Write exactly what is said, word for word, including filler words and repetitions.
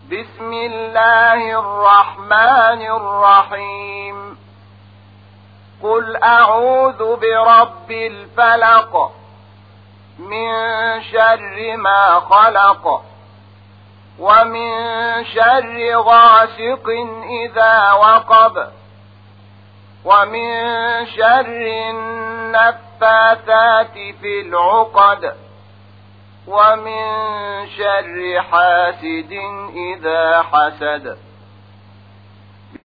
بسم الله الرحمن الرحيم. قل أعوذ برب الفلق من شر ما خلق ومن شر غاسق إذا وقب ومن شر النفاثات في العقد ومن شر حاسد إذا حسد.